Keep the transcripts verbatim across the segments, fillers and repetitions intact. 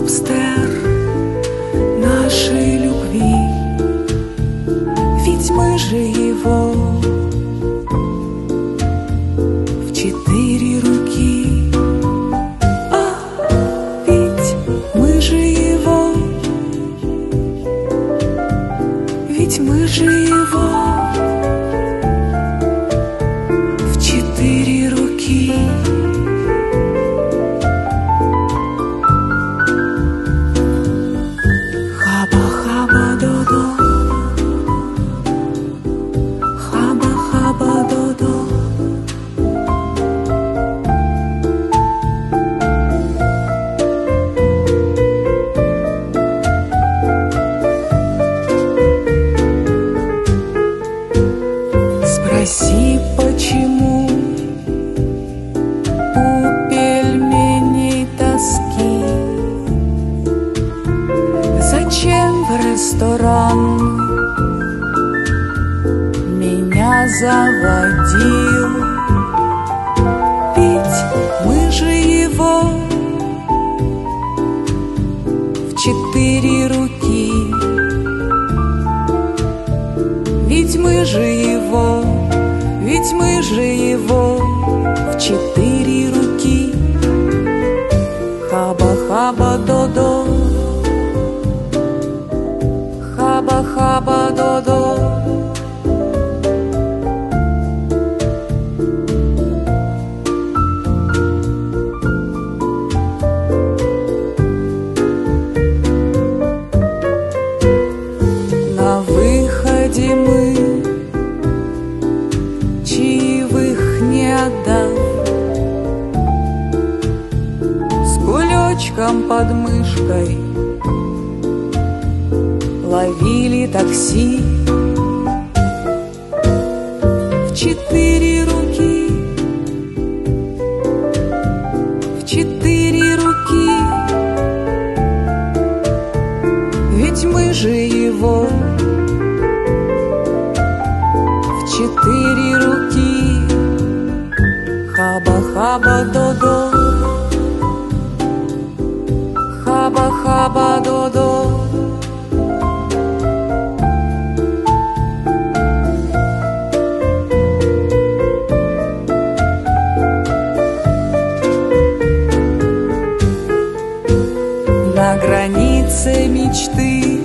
лобстер нашей любви, ведь мы же его в четыре руки. А ведь мы же его, ведь мы же его в четыре руки. Хаба-хаба-додо, хаба-хаба-додо. Спроси, почему у пельменей тоски, зачем в ресторан меня заводил, ведь мы же его в четыре руки, ведь мы же его, ведь мы же его в четыре руки. Хаба-хаба-додо, хаба-хаба-додо. На выходе мы, чаевых не отдав, с кулечком под мышкой ловили такси в четыре руки, в четыре руки, ведь мы же его в четыре руки. Хаба-хаба-додо, хаба-хаба-додо. На границе мечты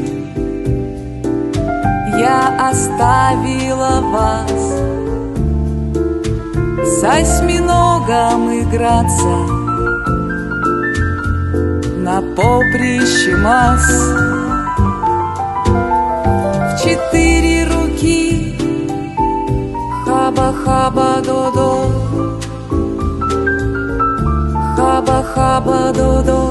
я оставила вас, с осьминогом играться на поприще масс. В четыре руки хаба-хаба-додо, хаба-хаба-додо.